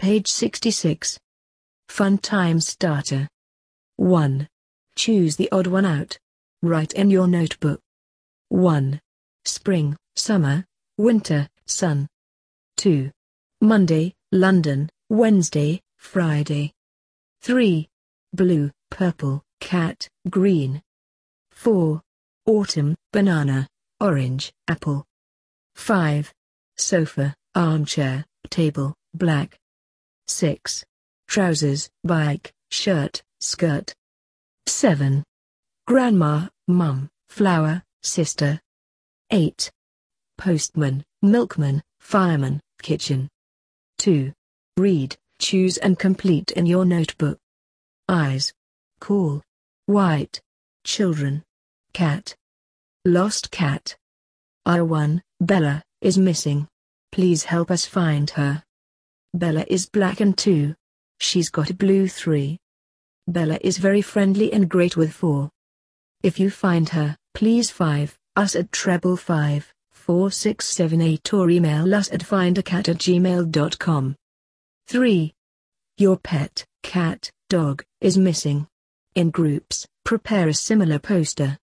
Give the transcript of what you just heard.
Page 66. Fun time starter. 1. Choose the odd one out. Write in your notebook. 1. Spring, summer, winter, sun. 2. Monday, London, Wednesday, Friday. 3. Blue, purple, cat, green. 4. Autumn, banana, orange, apple. 5. Sofa, armchair, table, black. 6. Trousers, bike, shirt, skirt. 7. Grandma, mum, flower, sister. 8. Postman, milkman, fireman, kitchen. 2. Read, choose and complete in your notebook. Eyes. Cool. White. Children. Cat. Lost cat. I1. Bella is missing. Please help us find her. Bella is black and 2. She's got a blue 3. Bella is very friendly and great with 4. If you find her, please 5 us at 555 4678 or email us at findacat@gmail.com. 3. Your pet, cat, dog, is missing. In groups, prepare a similar poster.